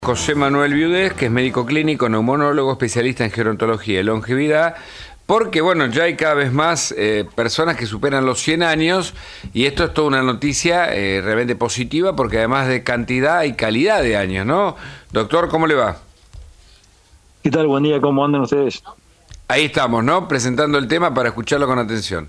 José Manuel Viudez, que es médico clínico, neumonólogo, especialista en gerontología y longevidad, porque bueno, ya hay cada vez más personas que superan los 100 años y esto es toda una noticia realmente positiva porque además de cantidad y calidad de años, ¿no? Doctor, ¿cómo le va? ¿Qué tal? Buen día, ¿cómo andan ustedes? Ahí estamos, ¿no? Presentando el tema para escucharlo con atención.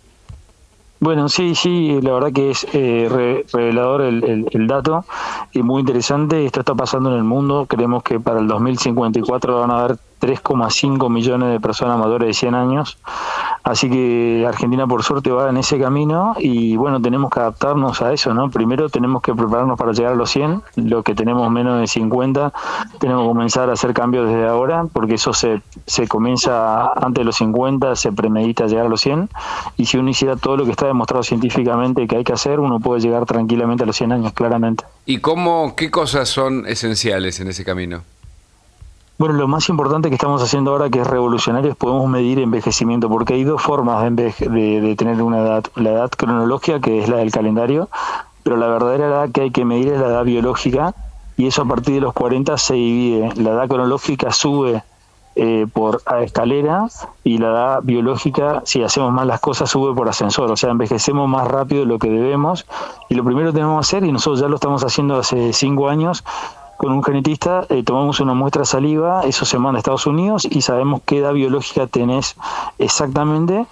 Bueno, sí, la verdad que es revelador el dato y muy interesante. Esto está pasando en el mundo. Creemos que para el 2054 van a haber 3,5 millones de personas mayores de 100 años. Así que Argentina, por suerte, va en ese camino y, bueno, tenemos que adaptarnos a eso, ¿no? Primero tenemos que prepararnos para llegar a los 100. Los que tenemos menos de 50 tenemos que comenzar a hacer cambios desde ahora, porque eso se comienza antes de los 50, se premedita llegar a los 100. Y si uno hiciera todo lo que está demostrado científicamente que hay que hacer, uno puede llegar tranquilamente a los 100 años, claramente. ¿Y qué cosas son esenciales en ese camino? Bueno, lo más importante que estamos haciendo ahora, que es revolucionario, es podemos medir envejecimiento, porque hay dos formas de tener una edad. La edad cronológica, que es la del calendario, pero la verdadera edad que hay que medir es la edad biológica, y eso a partir de los 40 se divide. La edad cronológica sube por escalera, y la edad biológica, si hacemos mal las cosas, sube por ascensor. O sea, envejecemos más rápido de lo que debemos, y lo primero que tenemos que hacer, y nosotros ya lo estamos haciendo hace 5 años, con un genetista, tomamos una muestra de saliva, eso se manda a Estados Unidos y sabemos qué edad biológica tenés exactamente,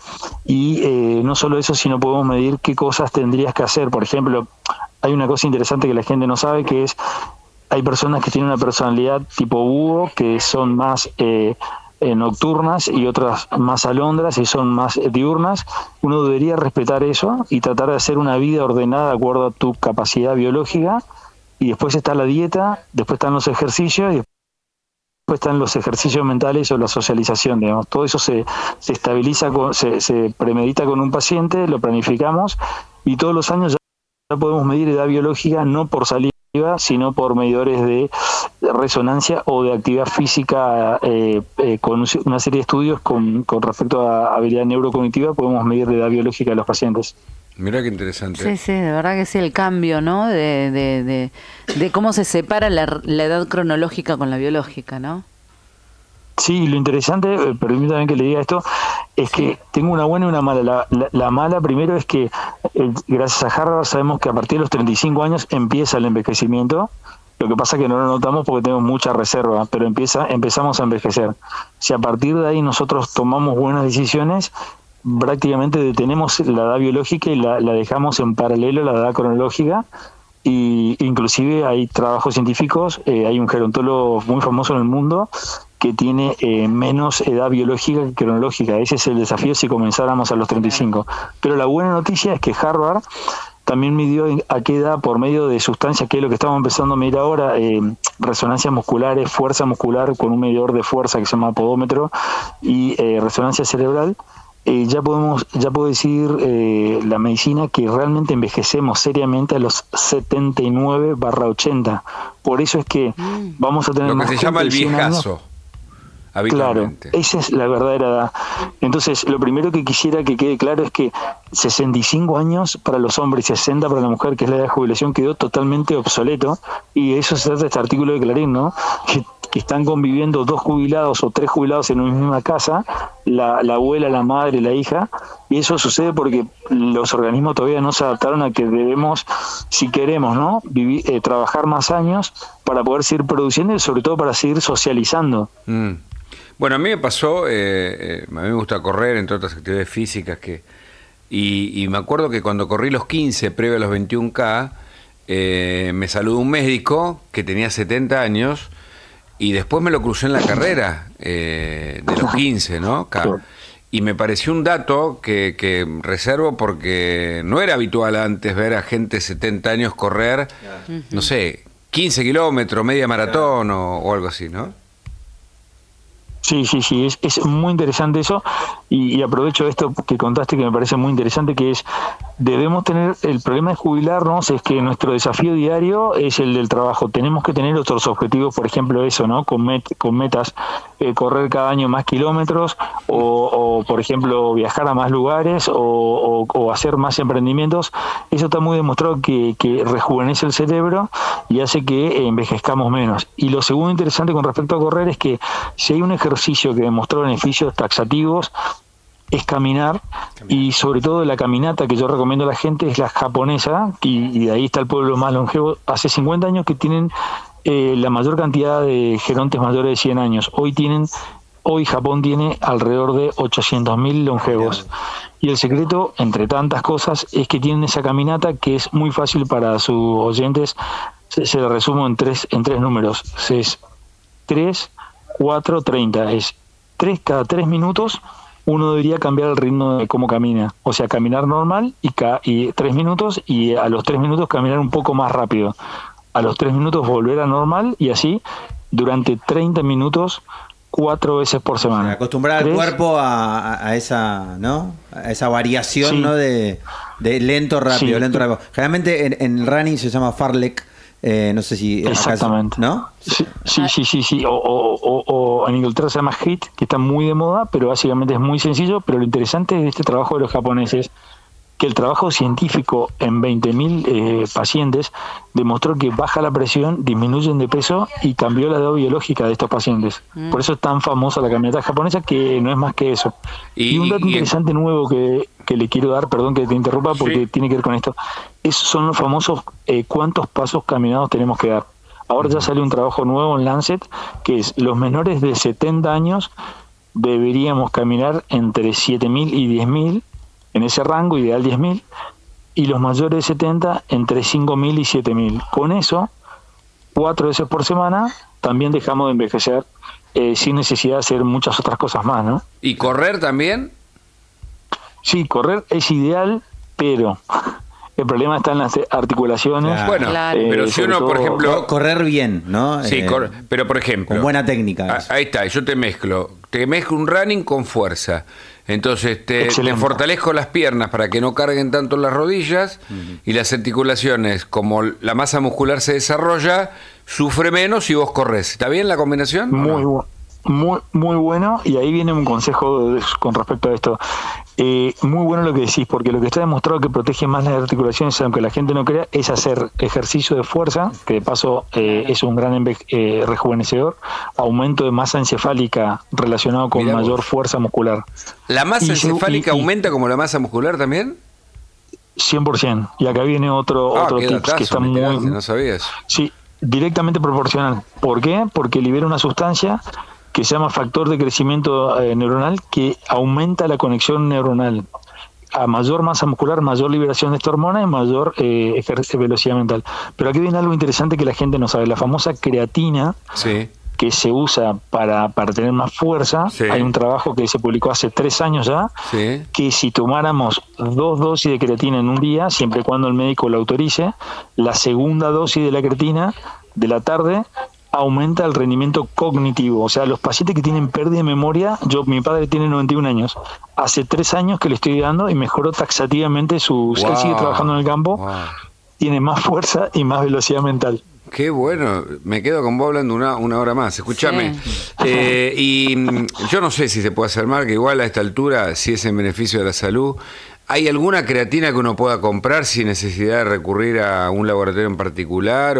y no solo eso, sino podemos medir qué cosas tendrías que hacer. Por ejemplo, hay una cosa interesante que la gente no sabe, que es, hay personas que tienen una personalidad tipo búho, que son más nocturnas, y otras más alondras y son más diurnas. Uno debería respetar eso y tratar de hacer una vida ordenada de acuerdo a tu capacidad biológica. Y después está la dieta, después están los ejercicios, y después están los ejercicios mentales o la socialización, digamos. Todo eso se estabiliza, se premedita con un paciente, lo planificamos, y todos los años ya podemos medir edad biológica, no por saliva, sino por medidores de resonancia o de actividad física, con una serie de estudios con respecto a habilidad neurocognitiva, podemos medir la edad biológica de los pacientes. Mirá qué interesante. Sí, de verdad que sí, el cambio, ¿no? De cómo se separa la edad cronológica con la biológica, ¿no? Sí, lo interesante, permítame que le diga esto, es que tengo una buena y una mala. La mala, primero, es que gracias a Harvard sabemos que a partir de los 35 años empieza el envejecimiento. Lo que pasa es que no lo notamos porque tenemos mucha reserva, pero empezamos a envejecer. Si a partir de ahí nosotros tomamos buenas decisiones, prácticamente detenemos la edad biológica y la dejamos en paralelo a la edad cronológica. Y inclusive hay trabajos científicos, hay un gerontólogo muy famoso en el mundo que tiene menos edad biológica que cronológica. Ese es el desafío si comenzáramos a los 35. Pero la buena noticia es que Harvard también midió a qué edad, por medio de sustancias, que es lo que estamos empezando a medir ahora, resonancias musculares, fuerza muscular con un medidor de fuerza que se llama podómetro, y resonancia cerebral. Ya puedo decir la medicina que realmente envejecemos seriamente a los 79/80. Por eso es que vamos a tener lo que más se llama el viejazo, claro, habitualmente. esa es la verdadera edad. Entonces, lo primero que quisiera que quede claro es que 65 años para los hombres y 60 para la mujer, que es la edad de jubilación, quedó totalmente obsoleto, y eso se trata de este artículo de Clarín, ¿no? Que están conviviendo 2 jubilados o 3 jubilados en una misma casa, la abuela, la madre, la hija, y eso sucede porque los organismos todavía no se adaptaron a que debemos, si queremos, ¿no?, trabajar más años para poder seguir produciendo y sobre todo para seguir socializando. Bueno, a mí me pasó, a mí me gusta correr, entre otras actividades físicas, y me acuerdo que cuando corrí los 15, previo a los 21K, me saludó un médico que tenía 70 años, y después me lo crucé en la carrera de los 15, ¿no? Y me pareció un dato que reservo porque no era habitual antes ver a gente de 70 años correr, no sé, 15 kilómetros, media maratón o algo así, ¿no? Sí, es muy interesante eso, y aprovecho esto que contaste, que me parece muy interesante, que es, debemos tener, el problema de jubilarnos es que nuestro desafío diario es el del trabajo. Tenemos que tener otros objetivos, por ejemplo eso, ¿no? Con metas, correr cada año más kilómetros o por ejemplo viajar a más lugares o hacer más emprendimientos. Eso está muy demostrado que rejuvenece el cerebro y hace que envejezcamos menos. Y lo segundo interesante con respecto a correr es que si hay un ejercicio que demostró beneficios taxativos es caminar, y sobre todo la caminata que yo recomiendo a la gente es la japonesa, y de ahí está el pueblo más longevo. Hace 50 años que tienen la mayor cantidad de gerontes mayores de 100 años. Hoy Japón tiene alrededor de 800.000 longevos. Y el secreto, entre tantas cosas, es que tienen esa caminata que es muy fácil para sus oyentes. Se la resumo en tres números. Es 3, 4, 30. Es 3 cada 3 minutos. Uno debería cambiar el ritmo de cómo camina. O sea, caminar normal y 3 minutos, y a los 3 minutos caminar un poco más rápido. A los 3 minutos volver a normal, y así durante 30 minutos 4 veces por semana. O sea, acostumbrar al cuerpo a esa, ¿no? A esa variación, sí, ¿no? De lento rápido, sí, lento rápido. Generalmente en el running se llama fartlek. No sé si exactamente, ¿no? Sí. O en Inglaterra se llama HIIT, que está muy de moda, pero básicamente es muy sencillo. Pero lo interesante de este trabajo de los japoneses, que el trabajo científico en 20.000 pacientes demostró que baja la presión, disminuyen de peso y cambió la edad biológica de estos pacientes. Por eso es tan famosa la caminata japonesa, que no es más que eso. Y un dato interesante nuevo que le quiero dar, perdón que te interrumpa, porque tiene que ver con esto, esos son los famosos cuántos pasos caminados tenemos que dar. Ahora ya sale un trabajo nuevo en Lancet, que es los menores de 70 años deberíamos caminar entre 7.000 y 10.000, en ese rango ideal 10.000, y los mayores de 70 entre 5.000 y 7.000. Con eso, 4 veces por semana, también dejamos de envejecer sin necesidad de hacer muchas otras cosas más, ¿no? ¿Y correr también? Sí, correr es ideal, pero el problema está en las articulaciones. Claro. Bueno, pero si uno, por ejemplo... Correr bien, ¿no? Sí, pero por ejemplo... Con buena técnica. Ahí está, yo te mezclo un running con fuerza. Entonces te fortalezco las piernas para que no carguen tanto las rodillas, y las articulaciones, como la masa muscular se desarrolla, sufre menos y vos corres. ¿Está bien la combinación? Muy bueno, y ahí viene un consejo con respecto a esto. Muy bueno lo que decís, porque lo que está demostrado que protege más las articulaciones, aunque la gente no crea, es hacer ejercicio de fuerza, que de paso es un gran rejuvenecedor, aumento de masa encefálica relacionado con mayor fuerza muscular. ¿La masa encefálica aumenta como la masa muscular también? 100%. Y acá viene otro tips que está muy... No sabías. Sí, directamente proporcional. ¿Por qué? Porque libera una sustancia que se llama factor de crecimiento neuronal, que aumenta la conexión neuronal. A mayor masa muscular, mayor liberación de esta hormona y mayor velocidad mental. Pero aquí viene algo interesante que la gente no sabe. La famosa creatina, que se usa para tener más fuerza. Hay un trabajo que se publicó hace 3 años ya, que si tomáramos 2 dosis de creatina en un día, siempre y cuando el médico lo autorice, la segunda dosis de la creatina de la tarde aumenta el rendimiento cognitivo. O sea, los pacientes que tienen pérdida de memoria, mi padre tiene 91 años, hace 3 años que le estoy dando y mejoró taxativamente él sigue trabajando en el campo, tiene más fuerza y más velocidad mental. Qué bueno, me quedo con vos hablando una hora más. Escúchame, y yo no sé si se puede hacer marca, igual a esta altura, si es en beneficio de la salud. ¿Hay alguna creatina que uno pueda comprar sin necesidad de recurrir a un laboratorio en particular,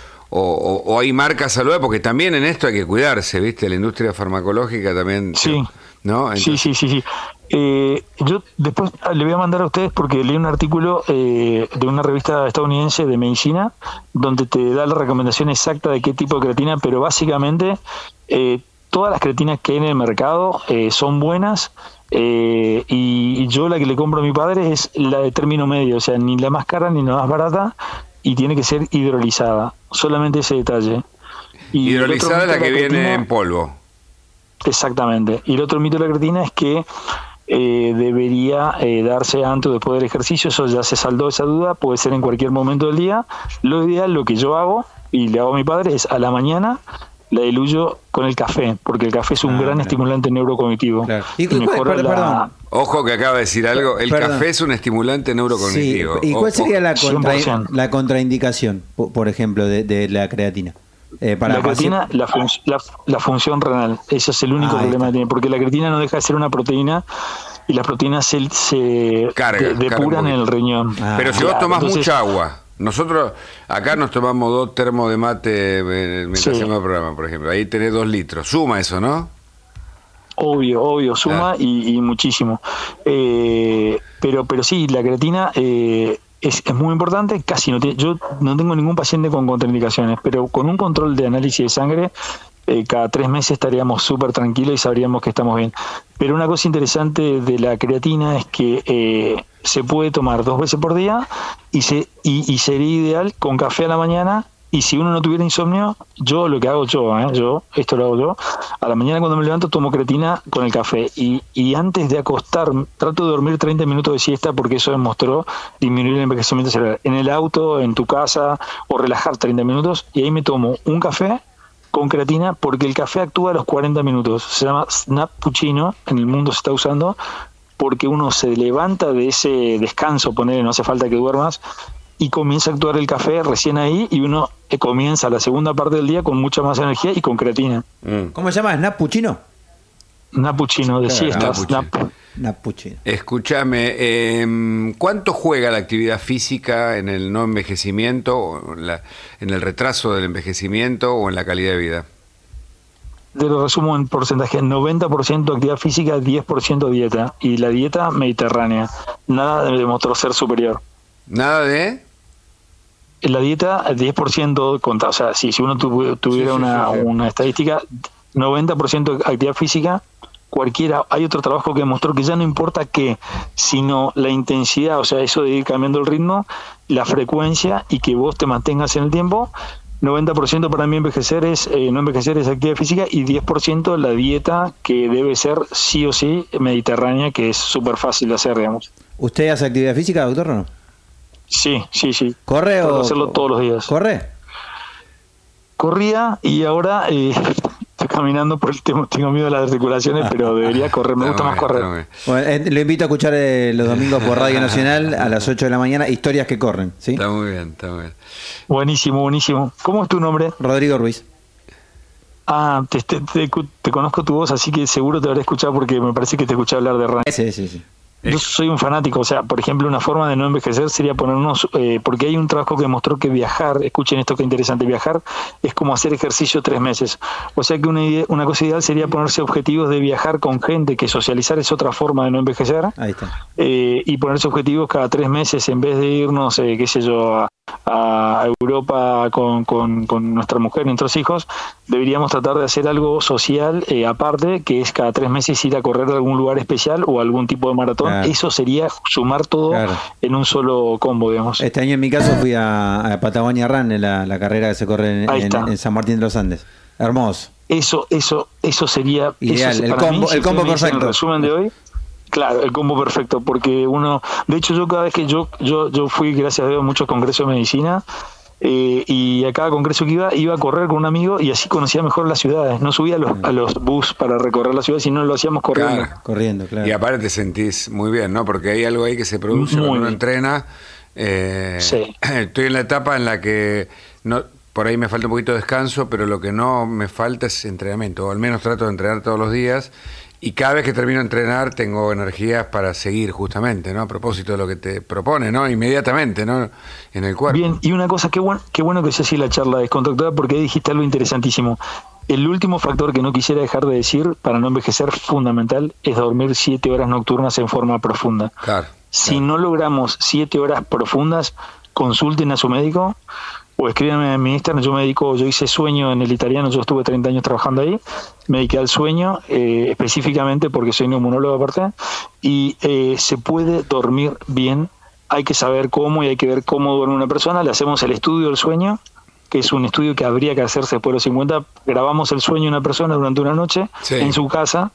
o hay marcas saludables? Porque también en esto hay que cuidarse, ¿viste? La industria farmacológica también... Sí, ¿no? Entonces... sí. Yo después le voy a mandar a ustedes, porque leí un artículo de una revista estadounidense de medicina donde te da la recomendación exacta de qué tipo de creatina, pero básicamente todas las creatinas que hay en el mercado son buenas, y yo la que le compro a mi padre es la de término medio, o sea, ni la más cara ni la más barata, y tiene que ser hidrolizada, solamente ese detalle. Y hidrolizada es la que viene en polvo. Exactamente. Y el otro mito de la creatina es que debería darse antes o después del ejercicio. Eso ya se saldó esa duda, puede ser en cualquier momento del día. Lo ideal, lo que yo hago y le hago a mi padre, es a la mañana la diluyo con el café, porque el café es un gran estimulante neurocognitivo. Claro. Perdón. Ojo que acaba de decir algo, el café es un estimulante neurocognitivo. Sí. ¿Y cuál sería la 100%. contraindicación, por ejemplo, de la creatina? Para la creatina, la función renal, ese es el único problema que tiene, porque la creatina no deja de ser una proteína y las proteínas se depuran en el riñón. Pero si vos tomás mucha agua, nosotros acá nos tomamos 2 termos de mate mientras hacemos el programa, por ejemplo, ahí tenés 2 litros, suma eso, ¿no? Obvio, suma y muchísimo. Pero sí, la creatina es muy importante, casi no tiene, yo no tengo ningún paciente con contraindicaciones, pero con un control de análisis de sangre, cada 3 meses estaríamos súper tranquilos y sabríamos que estamos bien. Pero una cosa interesante de la creatina es que se puede tomar 2 veces por día y sería ideal con café a la mañana. Y si uno no tuviera insomnio, yo lo que hago esto lo hago yo, a la mañana cuando me levanto tomo creatina con el café y antes de acostarme trato de dormir 30 minutos de siesta porque eso demostró disminuir el envejecimiento cerebral. En el auto, en tu casa o relajar 30 minutos y ahí me tomo un café con creatina porque el café actúa a los 40 minutos. Se llama Snappuccino, en el mundo se está usando porque uno se levanta de ese descanso, no hace falta que duermas, y comienza a actuar el café recién ahí y uno comienza la segunda parte del día con mucha más energía y con creatina. ¿Cómo se llama? ¿Snappuccino? Snappuccino, de siesta. Snappuccino. Escúchame, ¿cuánto juega la actividad física en el no envejecimiento, o en el retraso del envejecimiento o en la calidad de vida? Te lo resumo en porcentaje: 90% actividad física, 10% dieta. Y la dieta mediterránea. Nada demostró ser superior. ¿Nada de...? En la dieta, 10% contra, o sea, si uno tuviera una estadística, 90% actividad física, cualquiera. Hay otro trabajo que demostró que ya no importa qué, sino la intensidad, o sea, eso de ir cambiando el ritmo, la frecuencia y que vos te mantengas en el tiempo. 90% para mí no envejecer es actividad física y 10% la dieta, que debe ser sí o sí mediterránea, que es súper fácil de hacer, digamos. ¿Usted hace actividad física, doctor, o no? Sí. ¿Corre o...? Puedo hacerlo todos los días. ¿Corre? Corría y ahora estoy caminando por el tema, tengo miedo de las articulaciones, pero debería correr, me gusta más correr. Bueno, lo invito a escuchar los domingos por Radio Nacional a las 8 de la mañana, Historias que corren, ¿sí? Está muy bien. Buenísimo. ¿Cómo es tu nombre? Rodrigo Ruiz. Te conozco tu voz, así que seguro te habré escuchado porque me parece que te escuché hablar de running. Sí. Yo soy un fanático, o sea, por ejemplo, una forma de no envejecer sería ponernos, porque hay un trabajo que demostró que viajar, escuchen esto que interesante, viajar es como hacer ejercicio 3 meses. O sea que una cosa ideal sería ponerse objetivos de viajar con gente, que socializar es otra forma de no envejecer. Ahí está. Y ponerse objetivos cada 3 meses en vez de irnos, qué sé yo, a Europa con nuestra mujer y nuestros hijos, deberíamos tratar de hacer algo social aparte, que es cada 3 meses ir a correr a algún lugar especial o algún tipo de maratón. Claro. Eso sería sumar todo en un solo combo, digamos. Este año en mi caso fui a Patagonia Run, en la carrera que se corre en San Martín de los Andes. Hermoso. Eso sería ideal, eso, el combo perfecto. El resumen de hoy. Claro, el combo perfecto, porque de hecho yo cada vez que yo fui, gracias a Dios, a muchos congresos de medicina, y a cada congreso que iba a correr con un amigo y así conocía mejor las ciudades. No subía a los bus para recorrer la ciudad, sino lo hacíamos corriendo. Corriendo. Y aparte te sentís muy bien, ¿no? Porque hay algo ahí que se produce cuando uno entrena. Sí. Estoy en la etapa en la que por ahí me falta un poquito de descanso, pero lo que no me falta es entrenamiento, o al menos trato de entrenar todos los días. Y cada vez que termino de entrenar tengo energías para seguir, justamente, ¿no? A propósito de lo que te propone, ¿no? Inmediatamente, ¿no? En el cuerpo. Bien, y una cosa, qué bueno que sea así la charla descontractada, porque ahí dijiste algo interesantísimo. El último factor que no quisiera dejar de decir para no envejecer, fundamental, es dormir 7 horas nocturnas en forma profunda. Claro. Si no logramos 7 horas profundas, consulten a su médico o escríbanme en mi Instagram. Yo hice sueño en el italiano, yo estuve 30 años trabajando ahí, me dediqué al sueño específicamente porque soy neumonólogo aparte, y se puede dormir bien, hay que saber cómo y hay que ver cómo duerme una persona. Le hacemos el estudio del sueño, que es un estudio que habría que hacerse después de los 50, grabamos el sueño de una persona durante una noche en su casa,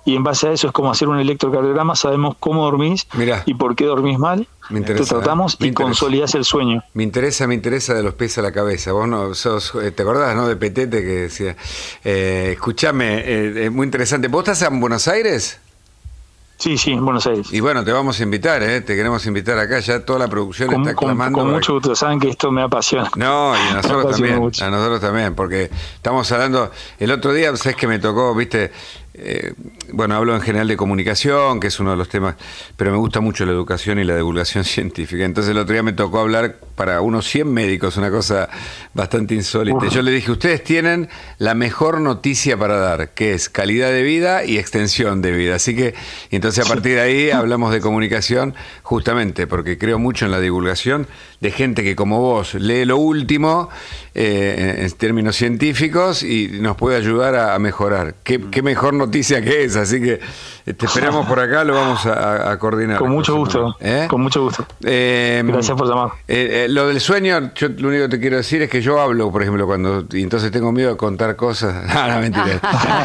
y en base a eso es como hacer un electrocardiograma, sabemos cómo dormís y por qué dormís mal, te tratamos y consolidás el sueño. Me interesa de los pies a la cabeza. Vos no sos, ¿te acordás, no? De Petete que decía, escuchame, es muy interesante. ¿Vos estás en Buenos Aires? Sí, en Buenos Aires. Y bueno, te vamos a invitar, te queremos invitar acá, ya toda la producción está clamando. Con mucho gusto, saben que esto me apasiona. No, y a nosotros también, porque estamos hablando, el otro día, ¿sabes qué me tocó? Viste, bueno, hablo en general de comunicación, que es uno de los temas, pero me gusta mucho la educación y la divulgación científica. Entonces el otro día me tocó hablar para unos 100 médicos, una cosa bastante insólita. Yo le dije, ustedes tienen la mejor noticia para dar, que es calidad de vida y extensión de vida. Así que, entonces a partir de ahí hablamos de comunicación, justamente porque creo mucho en la divulgación de gente que como vos lee lo último en términos científicos y nos puede ayudar a mejorar. ¿Qué mejor noticia que esa? Así que te esperamos por acá, lo vamos a coordinar. Con mucho gusto, con mucho gusto. Gracias por llamar. Lo del sueño, yo lo único que te quiero decir es que yo hablo, por ejemplo, y entonces tengo miedo de contar cosas. No, mentira.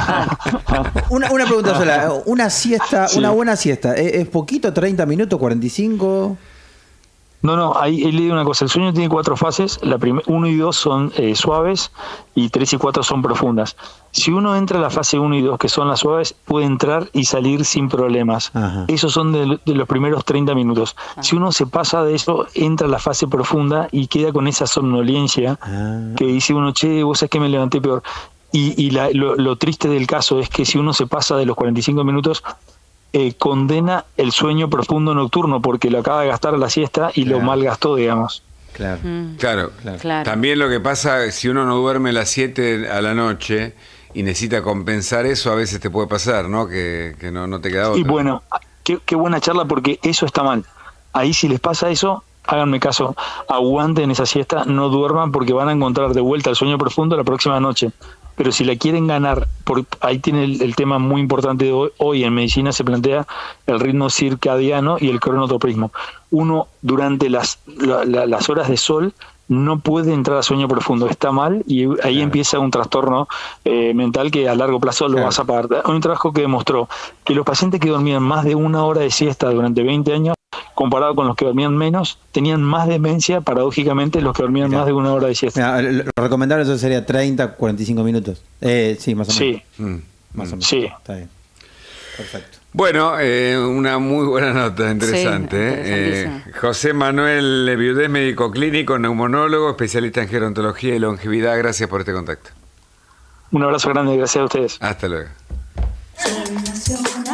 Una pregunta sola. Una siesta, una buena siesta, ¿es poquito? ¿30 minutos? ¿45? No, ahí he leído una cosa. El sueño tiene 4 fases. 1 y 2 son suaves y 3 y 4 son profundas. Si uno entra a la fase 1 y 2, que son las suaves, puede entrar y salir sin problemas. Ajá. Esos son de los primeros 30 minutos. Si uno se pasa de eso, entra a la fase profunda y queda con esa somnolencia que dice uno, che, vos sabés que me levanté peor. Y lo triste del caso es que si uno se pasa de los 45 minutos, condena el sueño profundo nocturno porque lo acaba de gastar a la siesta y lo malgastó, digamos. Claro. También lo que pasa, si uno no duerme a las 7 a la noche y necesita compensar eso, a veces te puede pasar, ¿no? Que no te queda otra. Y bueno, qué buena charla, porque eso está mal. Ahí si les pasa eso, háganme caso, aguanten esa siesta, no duerman porque van a encontrar de vuelta el sueño profundo la próxima noche. Pero si la quieren ganar, ahí tiene el tema muy importante de hoy en medicina, se plantea el ritmo circadiano y el cronotropismo. Uno durante las horas de sol no puede entrar a sueño profundo, está mal, y ahí empieza un trastorno mental que a largo plazo lo vas a pagar. Hay un trabajo que demostró que los pacientes que dormían más de 1 hora de siesta durante 20 años, comparado con los que dormían menos, tenían más demencia, paradójicamente, los que dormían más de 1 hora de siesta. Lo recomendable eso sería 30, 45 minutos. Sí, más o menos. Más o menos. Sí. Está bien. Perfecto. Bueno, una muy buena nota, interesante. José Manuel Viudés, médico clínico, neumonólogo, especialista en gerontología y longevidad. Gracias por este contacto. Un abrazo grande, gracias a ustedes. Hasta luego.